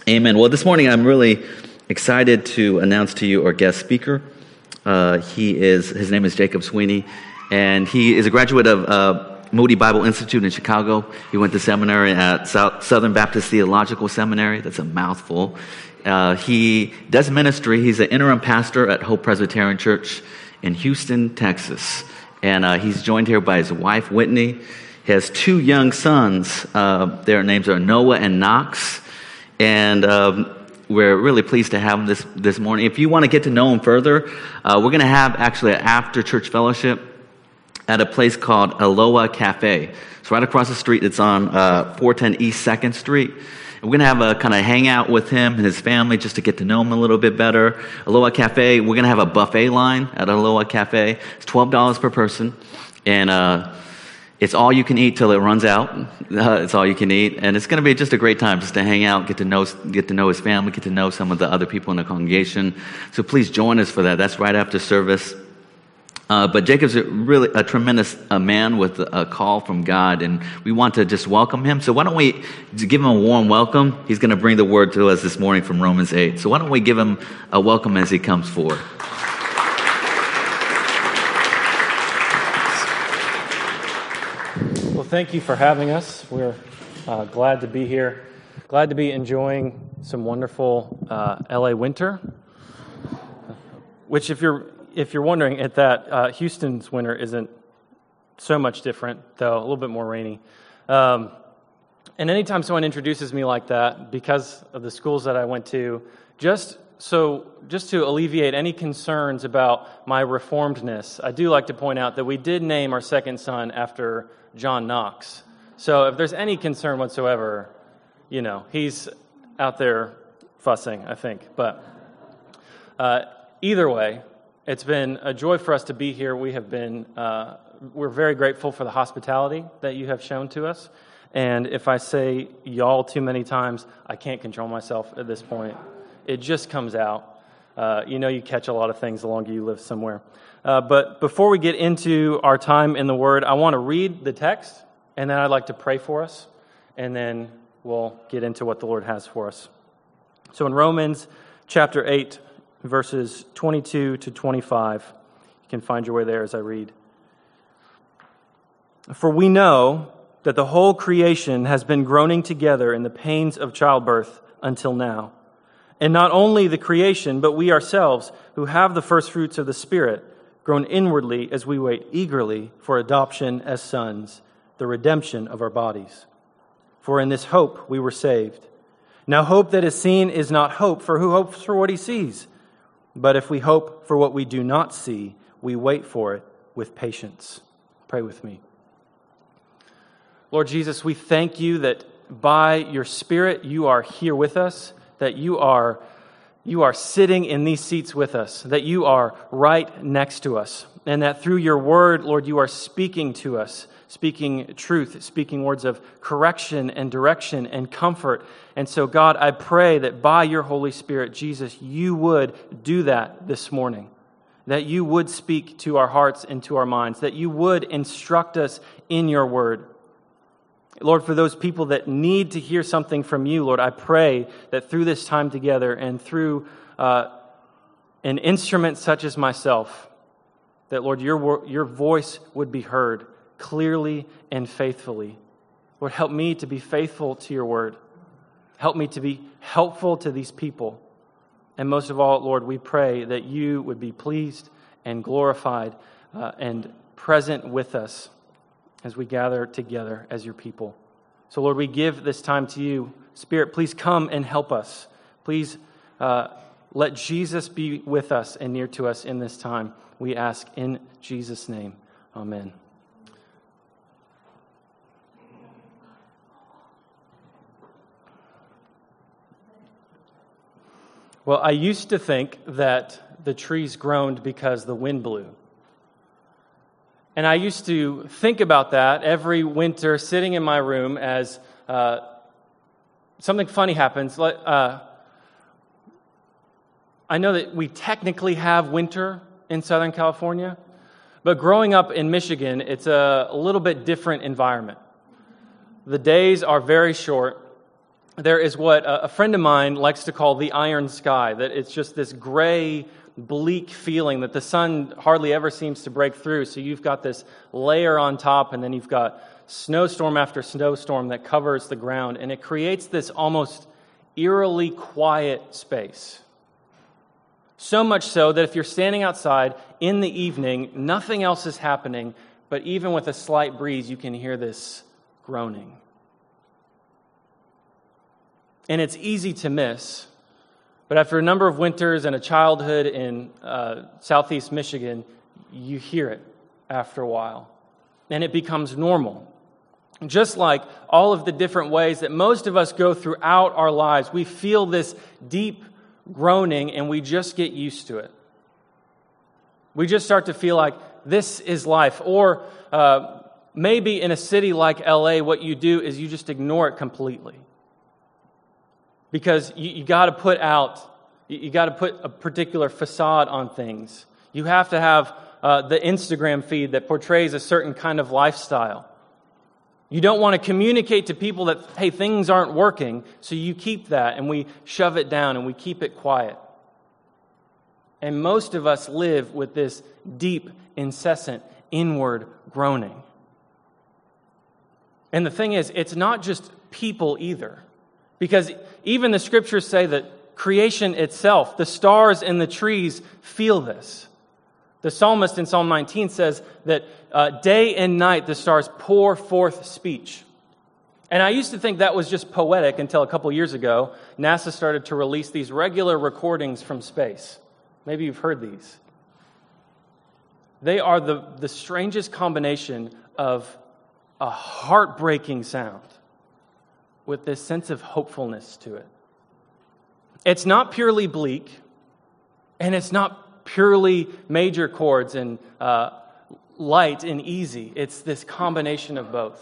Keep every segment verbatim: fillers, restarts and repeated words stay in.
Amen. Well, this morning I'm really excited to announce to you our guest speaker. Uh, he is, his name is Jacob Sweeney, and he is a graduate of uh, Moody Bible Institute in Chicago. He went to seminary at South, Southern Baptist Theological Seminary. That's a mouthful. Uh, he does ministry. He's an interim pastor at Hope Presbyterian Church in Houston, Texas. And uh, he's joined here by his wife, Whitney. He has two young sons. Uh, their names are Noah and Knox. And um, we're really pleased to have him this, this morning. If you want to get to know him further, uh, we're going to have actually an after-church fellowship at a place called Aloha Cafe. It's right across the street. It's on uh, four ten East second Street. And we're going to have a kind of hangout with him and his family just to get to know him a little bit better. Aloha Cafe, we're going to have a buffet line at Aloha Cafe. It's twelve dollars per person. And uh it's all you can eat till it runs out. Uh, it's all you can eat, and it's going to be just a great time just to hang out, get to know, get to know his family, get to know some of the other people in the congregation. So please join us for that. That's right after service. Uh, but Jacob's a really a tremendous uh, man with a call from God, and we want to just welcome him. So why don't we give him a warm welcome? He's going to bring the word to us this morning from Romans eight. So why don't we give him a welcome as he comes forward? Thank you for having us. We're uh, glad to be here. Glad to be enjoying some wonderful uh, L A winter. Which, if you're if you're wondering at that, uh, Houston's winter isn't so much different, though a little bit more rainy. Um, and anytime someone introduces me like that, because of the schools that I went to, just so just to alleviate any concerns about my reformedness, I do like to point out that we did name our second son after John Knox. So if there's any concern whatsoever, you know, he's out there fussing, I think. But uh, either way, it's been a joy for us to be here. We have been, uh, we're very grateful for the hospitality that you have shown to us. And if I say y'all too many times, I can't control myself at this point. It just comes out. Uh, you know, you catch a lot of things the longer you live somewhere. Uh, but before we get into our time in the Word, I want to read the text, and then I'd like to pray for us, and then we'll get into what the Lord has for us. So in Romans chapter eight, verses twenty-two to twenty-five, you can find your way there as I read. For we know that the whole creation has been groaning together in the pains of childbirth until now. And not only the creation, but we ourselves, who have the first fruits of the Spirit, groan inwardly as we wait eagerly for adoption as sons, the redemption of our bodies. For in this hope we were saved. Now hope that is seen is not hope, for who hopes for what he sees? But if we hope for what we do not see, we wait for it with patience. Pray with me. Lord Jesus, we thank you that by your Spirit you are here with us, that you are You are sitting in these seats with us, that you are right next to us, and that through your word, Lord, you are speaking to us, speaking truth, speaking words of correction and direction and comfort. And so, God, I pray that by your Holy Spirit, Jesus, you would do that this morning, that you would speak to our hearts and to our minds, that you would instruct us in your word. Lord, for those people that need to hear something from you, Lord, I pray that through this time together and through uh, an instrument such as myself, that, Lord, your, your voice would be heard clearly and faithfully. Lord, help me to be faithful to your word. Help me to be helpful to these people. And most of all, Lord, we pray that you would be pleased and glorified uh, and present with us as we gather together as your people. So, Lord, we give this time to you. Spirit, please come and help us. Please uh, let Jesus be with us and near to us in this time. We ask in Jesus' name. Amen. Well, I used to think that the trees groaned because the wind blew. And I used to think about that every winter sitting in my room as uh, something funny happens. Uh, I know that we technically have winter in Southern California, but growing up in Michigan, it's a, a little bit different environment. The days are very short, there is what a friend of mine likes to call the iron sky, that it's just this gray, bleak feeling that the sun hardly ever seems to break through. So you've got this layer on top, and then you've got snowstorm after snowstorm that covers the ground, and it creates this almost eerily quiet space. So much so that if you're standing outside in the evening, nothing else is happening, but even with a slight breeze, you can hear this groaning. And it's easy to miss, but after a number of winters and a childhood in uh, southeast Michigan, you hear it after a while, and it becomes normal. Just like all of the different ways that most of us go throughout our lives, we feel this deep groaning, and we just get used to it. We just start to feel like this is life. Or uh, maybe in a city like L A, what you do is you just ignore it completely. Because you, you got to put out, you got to put a particular facade on things. You have to have uh, the Instagram feed that portrays a certain kind of lifestyle. You don't want to communicate to people that, hey, things aren't working, so you keep that, and we shove it down, and we keep it quiet. And most of us live with this deep, incessant, inward groaning. And the thing is, it's not just people either. Because even the scriptures say that creation itself, the stars and the trees, feel this. The psalmist in Psalm nineteen says that uh, day and night the stars pour forth speech. And I used to think that was just poetic until a couple years ago, NASA started to release these regular recordings from space. Maybe you've heard these. They are the, the strangest combination of a heartbreaking sound with this sense of hopefulness to it. It's not purely bleak, and it's not purely major chords and uh, light and easy. It's this combination of both,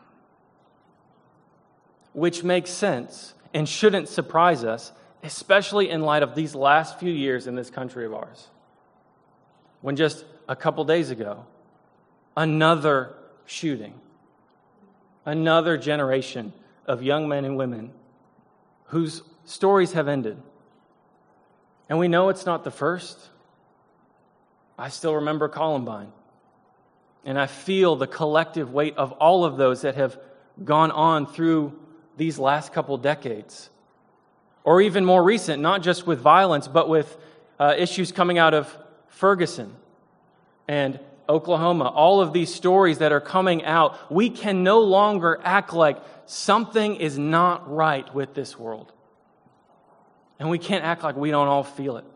which makes sense and shouldn't surprise us, especially in light of these last few years in this country of ours. When just a couple days ago, another shooting, another generation of young men and women whose stories have ended. And we know it's not the first. I still remember Columbine. And I feel the collective weight of all of those that have gone on through these last couple decades. Or even more recent, not just with violence, but with uh, issues coming out of Ferguson and Oklahoma. All of these stories that are coming out, we can no longer act like something is not right with this world. And we can't act like we don't all feel it.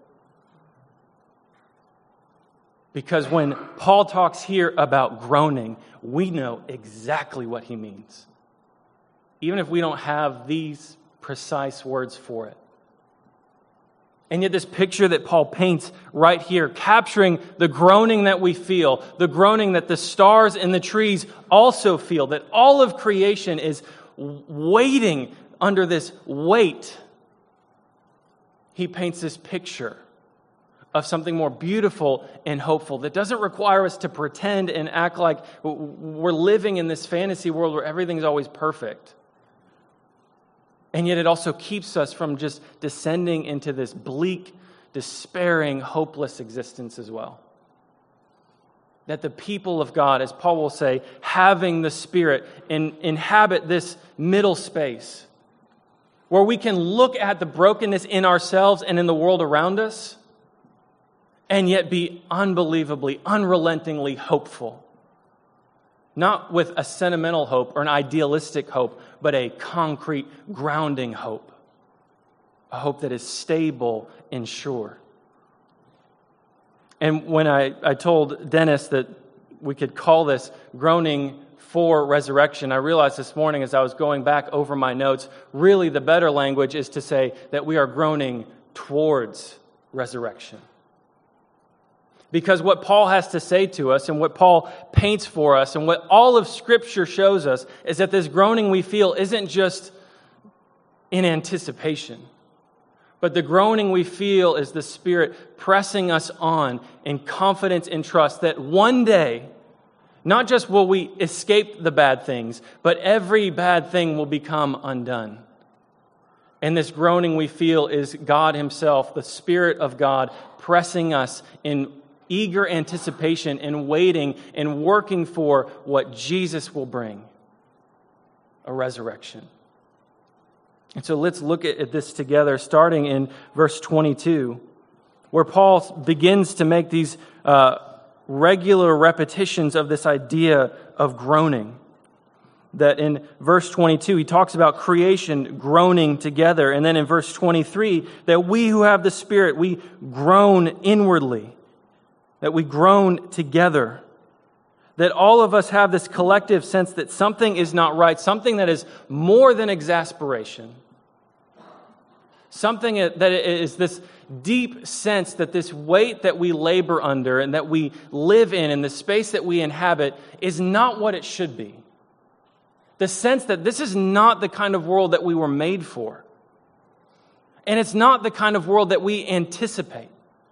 Because when Paul talks here about groaning, we know exactly what he means. Even if we don't have these precise words for it. And yet this picture that Paul paints right here, capturing the groaning that we feel, the groaning that the stars and the trees also feel, that all of creation is waiting under this weight. He paints this picture of something more beautiful and hopeful that doesn't require us to pretend and act like we're living in this fantasy world where everything's always perfect. And yet it also keeps us from just descending into this bleak, despairing, hopeless existence as well. That the people of God, as Paul will say, having the Spirit, in, inhabit this middle space where we can look at the brokenness in ourselves and in the world around us and yet be unbelievably, unrelentingly hopeful. Not with a sentimental hope or an idealistic hope, but a concrete, grounding hope. A hope that is stable and sure. And when I, I told Dennis that we could call this groaning for resurrection, I realized this morning as I was going back over my notes, really the better language is to say that we are groaning towards resurrection. Because what Paul has to say to us and what Paul paints for us and what all of Scripture shows us is that this groaning we feel isn't just in anticipation. But the groaning we feel is the Spirit pressing us on in confidence and trust that one day, not just will we escape the bad things, but every bad thing will become undone. And this groaning we feel is God himself, the Spirit of God, pressing us in eager anticipation and waiting and working for what Jesus will bring, a resurrection. And so let's look at this together, starting in verse twenty-two, where Paul begins to make these uh, regular repetitions of this idea of groaning. That in verse twenty-two, he talks about creation groaning together. And then in verse twenty-three, that we who have the Spirit, we groan inwardly. That we groan together. That all of us have this collective sense that something is not right. Something that is more than exasperation. Something that is this deep sense that this weight that we labor under and that we live in and the space that we inhabit is not what it should be. The sense that this is not the kind of world that we were made for. And it's not the kind of world that we anticipate.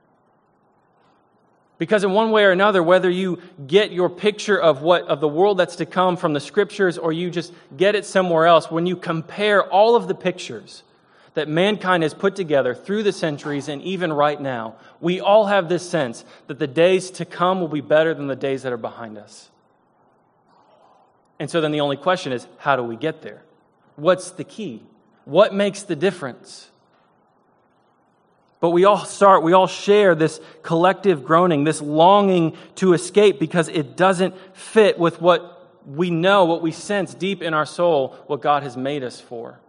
Because in one way or another, whether you get your picture of what of the world that's to come from the Scriptures or you just get it somewhere else, when you compare all of the pictures that mankind has put together through the centuries and even right now, we all have this sense that the days to come will be better than the days that are behind us. And so then the only question is, how do we get there? What's the key? What makes the difference? But we all start, we all share this collective groaning, this longing to escape because it doesn't fit with what we know, what we sense deep in our soul, what God has made us for.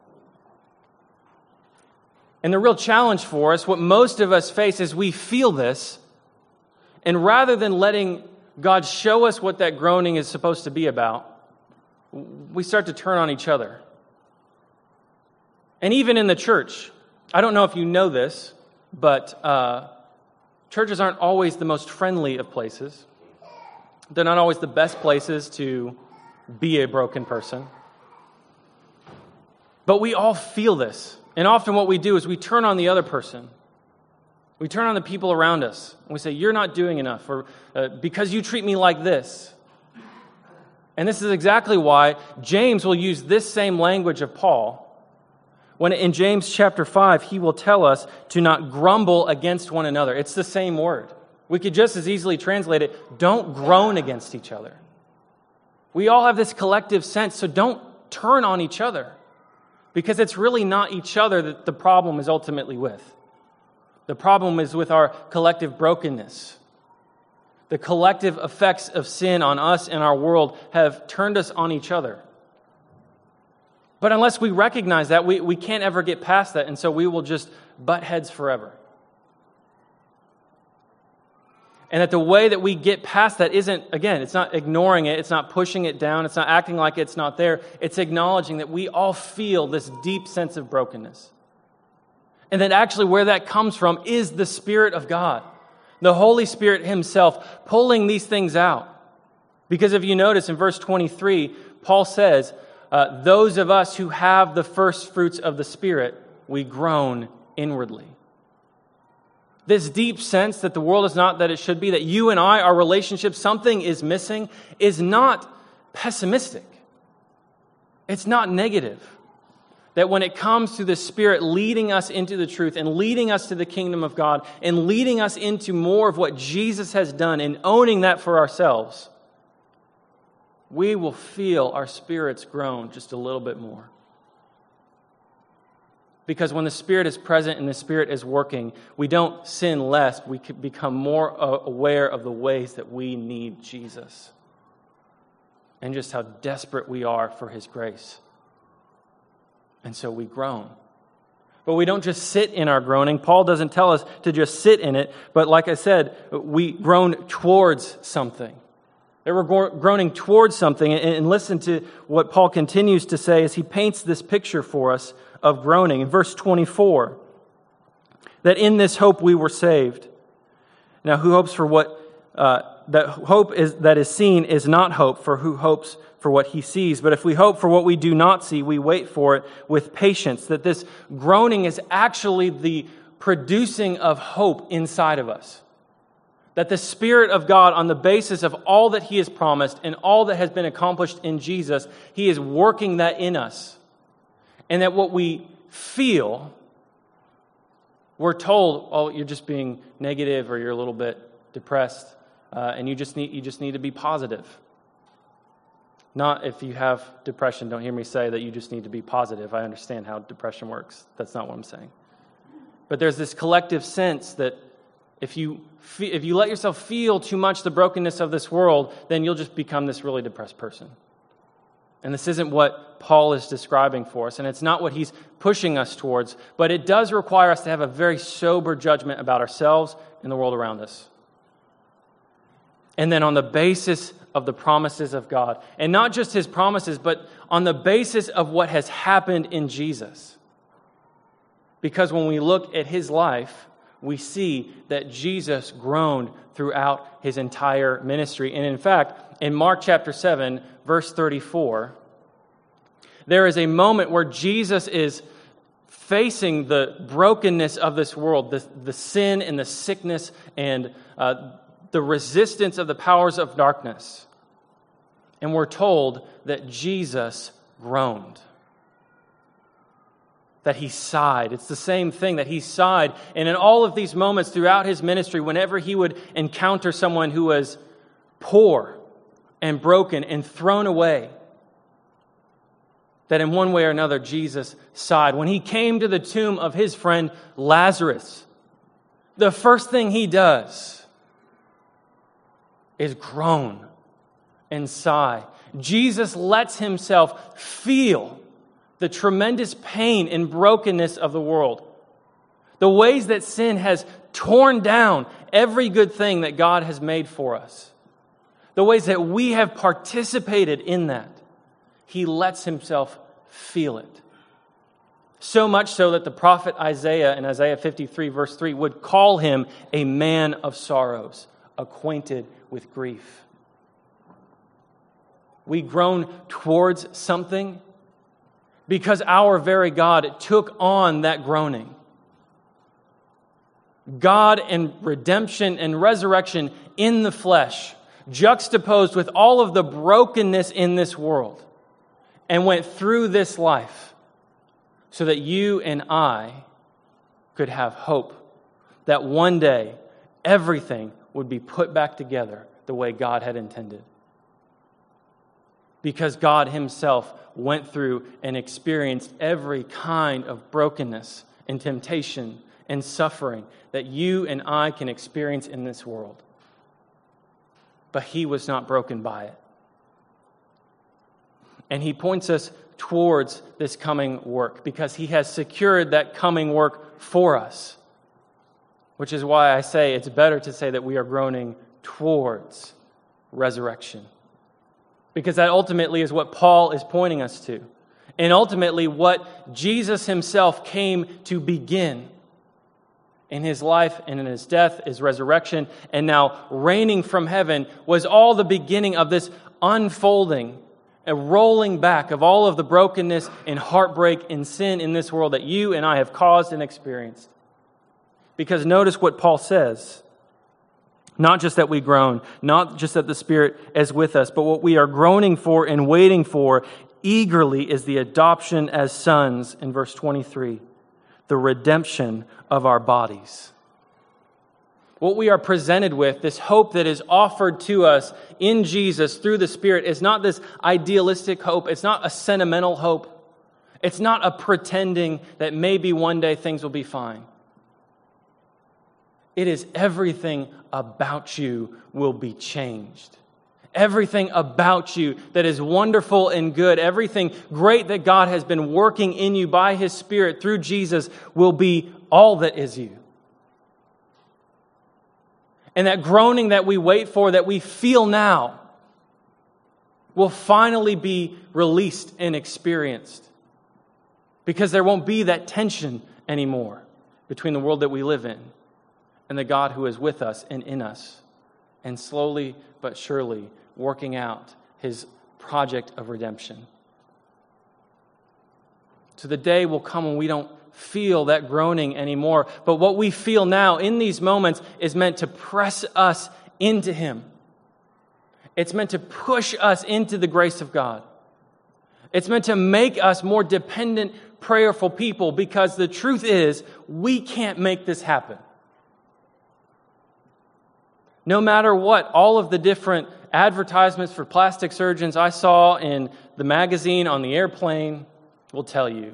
And the real challenge for us, what most of us face, is we feel this, and rather than letting God show us what that groaning is supposed to be about, we start to turn on each other. And even in the church, I don't know if you know this, but uh, churches aren't always the most friendly of places. They're not always the best places to be a broken person. But we all feel this. And often what we do is we turn on the other person. We turn on the people around us. And we say, you're not doing enough, or uh, because you treat me like this. And this is exactly why James will use this same language of Paul. When in James chapter five, he will tell us to not grumble against one another. It's the same word. We could just as easily translate it, don't groan against each other. We all have this collective sense, so don't turn on each other. Because it's really not each other that the problem is ultimately with. The problem is with our collective brokenness. The collective effects of sin on us and our world have turned us on each other. But unless we recognize that, we, we can't ever get past that, and so we will just butt heads forever. And that the way that we get past that isn't, again, it's not ignoring it, it's not pushing it down, it's not acting like it's not there, it's acknowledging that we all feel this deep sense of brokenness. And that actually where that comes from is the Spirit of God, the Holy Spirit Himself pulling these things out. Because if you notice in verse twenty-three, Paul says, uh, those of us who have the first fruits of the Spirit, we groan inwardly. This deep sense that the world is not that it should be, that you and I, our relationship, something is missing, is not pessimistic. It's not negative. That when it comes to the Spirit leading us into the truth and leading us to the kingdom of God and leading us into more of what Jesus has done and owning that for ourselves, we will feel our spirits groan just a little bit more. Because when the Spirit is present and the Spirit is working, we don't sin less. We can become more aware of the ways that we need Jesus and just how desperate we are for His grace. And so we groan. But we don't just sit in our groaning. Paul doesn't tell us to just sit in it. But like I said, we groan towards something. That we're groaning towards something. And listen to what Paul continues to say as he paints this picture for us of groaning. In verse twenty-four, that in this hope we were saved. Now, who hopes for what, uh, that hope is that is seen is not hope, for who hopes for what he sees. But if we hope for what we do not see, we wait for it with patience. That this groaning is actually the producing of hope inside of us. That the Spirit of God, on the basis of all that He has promised and all that has been accomplished in Jesus, He is working that in us. And that what we feel, we're told, oh, you're just being negative or you're a little bit depressed, uh, and you just need you just need to be positive. Not if you have depression, don't hear me say that you just need to be positive. I understand how depression works. That's not what I'm saying. But there's this collective sense that if you fe- if you let yourself feel too much the brokenness of this world, then you'll just become this really depressed person. And this isn't what Paul is describing for us, and it's not what he's pushing us towards, but it does require us to have a very sober judgment about ourselves and the world around us. And then on the basis of the promises of God, and not just his promises, but on the basis of what has happened in Jesus. Because when we look at his life, we see that Jesus groaned throughout his entire ministry. And in fact, in Mark chapter seven, verse thirty-four, there is a moment where Jesus is facing the brokenness of this world, the, the sin and the sickness and uh, the resistance of the powers of darkness. And we're told that Jesus groaned. That he sighed. It's the same thing, that he sighed. And in all of these moments throughout his ministry, whenever he would encounter someone who was poor and broken and thrown away, that in one way or another, Jesus sighed. When he came to the tomb of his friend Lazarus, the first thing he does is groan and sigh. Jesus lets himself feel the tremendous pain and brokenness of the world. The ways that sin has torn down every good thing that God has made for us. The ways that we have participated in that. He lets himself feel it. So much so that the prophet Isaiah in Isaiah fifty-three verse three would call him a man of sorrows, acquainted with grief. We groan towards something because our very God took on that groaning. God and redemption and resurrection in the flesh, juxtaposed with all of the brokenness in this world, and went through this life so that you and I could have hope that one day everything would be put back together the way God had intended. Because God himself went through and experienced every kind of brokenness and temptation and suffering that you and I can experience in this world. But he was not broken by it. And he points us towards this coming work because he has secured that coming work for us. Which is why I say it's better to say that we are groaning towards resurrection. Because that ultimately is what Paul is pointing us to. And ultimately what Jesus himself came to begin in his life and in his death, his resurrection, and now reigning from heaven was all the beginning of this unfolding, a rolling back of all of the brokenness and heartbreak and sin in this world that you and I have caused and experienced. Because notice what Paul says. Not just that we groan, not just that the Spirit is with us, but what we are groaning for and waiting for eagerly is the adoption as sons in verse twenty-three, the redemption of our bodies. What we are presented with, this hope that is offered to us in Jesus through the Spirit, is not this idealistic hope. It's not a sentimental hope. It's not a pretending that maybe one day things will be fine. It is everything about you will be changed. Everything about you that is wonderful and good, everything great that God has been working in you by his Spirit through Jesus will be all that is you. And that groaning that we wait for, that we feel now, will finally be released and experienced. Because there won't be that tension anymore between the world that we live in and the God who is with us and in us, and slowly but surely working out his project of redemption. So the day will come when we don't feel that groaning anymore, but what we feel now in these moments is meant to press us into him. It's meant to push us into the grace of God. It's meant to make us more dependent, prayerful people, because the truth is, we can't make this happen. No matter what, all of the different advertisements for plastic surgeons I saw in the magazine on the airplane will tell you,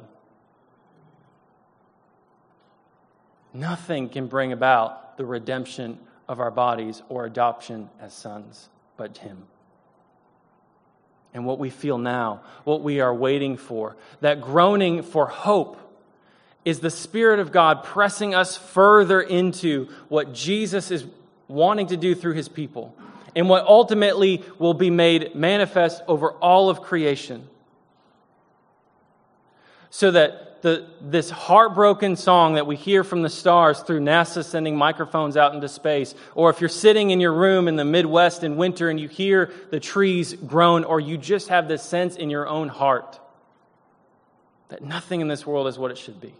nothing can bring about the redemption of our bodies or adoption as sons but Him. And what we feel now, what we are waiting for, that groaning for hope, is the Spirit of God pressing us further into what Jesus is wanting to do through His people, and what ultimately will be made manifest over all of creation. So that the this heartbroken song that we hear from the stars through NASA sending microphones out into space, or if you're sitting in your room in the Midwest in winter and you hear the trees groan, or you just have this sense in your own heart that nothing in this world is what it should be,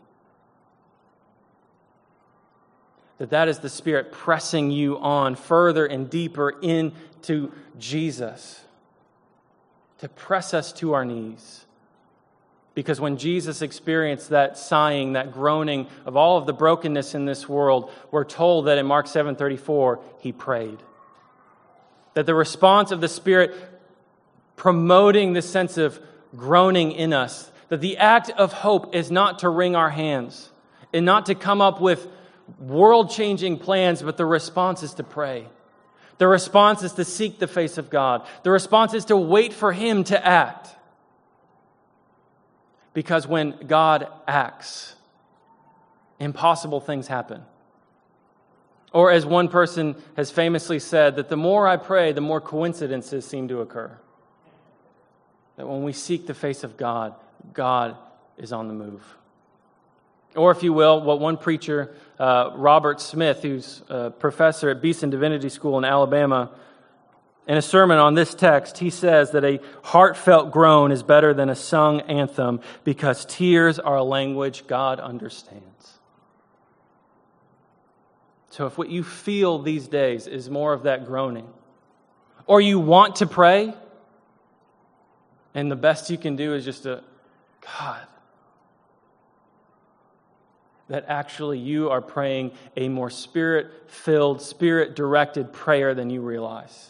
that that is the Spirit pressing you on further and deeper into Jesus, to press us to our knees. Because when Jesus experienced that sighing, that groaning of all of the brokenness in this world, we're told that in Mark seven thirty-four, He prayed. That the response of the Spirit promoting this sense of groaning in us, that the act of hope is not to wring our hands and not to come up with world-changing plans, but the response is to pray. The response is to seek the face of God. The response is to wait for Him to act. Because when God acts, impossible things happen. Or as one person has famously said, that the more I pray, the more coincidences seem to occur. That when we seek the face of God, God is on the move. Or if you will, what one preacher, uh, Robert Smith, who's a professor at Beeson Divinity School in Alabama, in a sermon on this text, he says that a heartfelt groan is better than a sung anthem because tears are a language God understands. So if what you feel these days is more of that groaning, or you want to pray, and the best you can do is just to, God, that actually you are praying a more Spirit-filled, Spirit-directed prayer than you realize.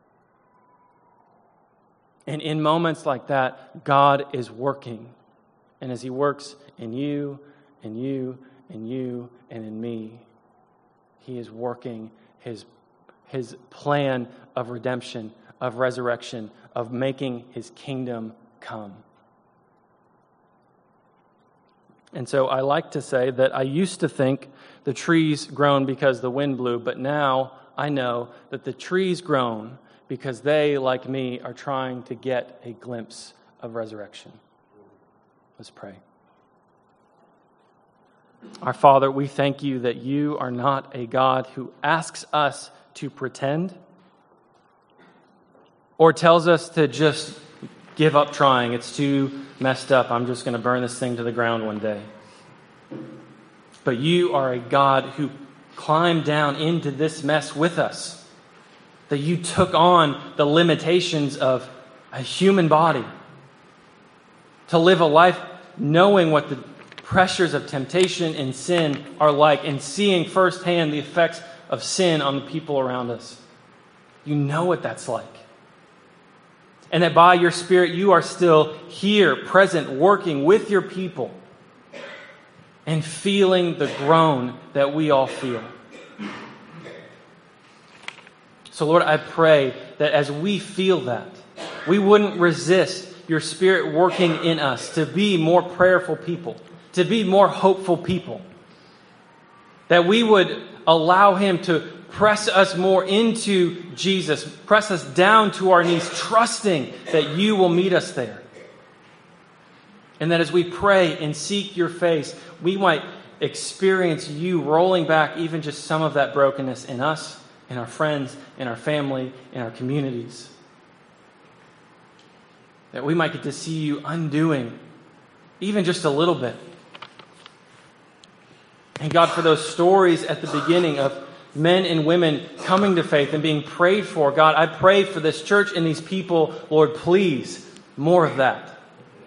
And in moments like that, God is working. And as He works in you, and you, and you, and in me, He is working His, His plan of redemption, of resurrection, of making His kingdom come. And so I like to say that I used to think the trees groan because the wind blew, but now I know that the trees groan because they, like me, are trying to get a glimpse of resurrection. Let's pray. Our Father, we thank You that You are not a God who asks us to pretend or tells us to just give up trying. It's too messed up. I'm just going to burn this thing to the ground one day. But You are a God who climbed down into this mess with us. That You took on the limitations of a human body to live a life knowing what the pressures of temptation and sin are like and seeing firsthand the effects of sin on the people around us. You know what that's like. And that by Your Spirit, You are still here, present, working with Your people and feeling the groan that we all feel. So Lord, I pray that as we feel that, we wouldn't resist Your Spirit working in us to be more prayerful people, to be more hopeful people. That we would allow Him to press us more into Jesus, press us down to our knees, trusting that You will meet us there. And that as we pray and seek Your face, we might experience You rolling back even just some of that brokenness in us, in our friends, in our family, in our communities. That we might get to see You undoing even just a little bit. And God, for those stories at the beginning of men and women coming to faith and being prayed for, God, I pray for this church and these people, Lord, please, more of that.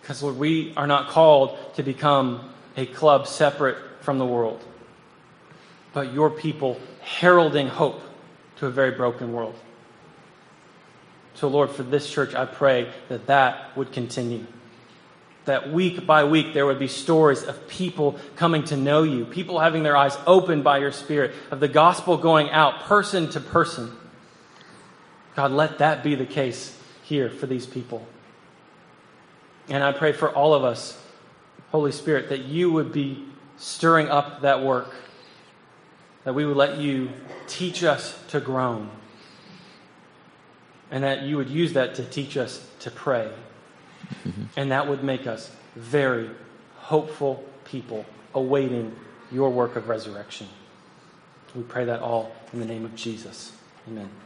Because, Lord, we are not called to become a club separate from the world, but your people heralding hope to a very broken world. So, Lord, for this church, I pray that that would continue. That week by week there would be stories of people coming to know you, people having their eyes opened by your Spirit, of the gospel going out person to person. God, let that be the case here for these people. And I pray for all of us, Holy Spirit, that you would be stirring up that work, that we would let you teach us to groan, and that you would use that to teach us to pray. Mm-hmm. And that would make us very hopeful people awaiting your work of resurrection. We pray that all in the name of Jesus. Amen.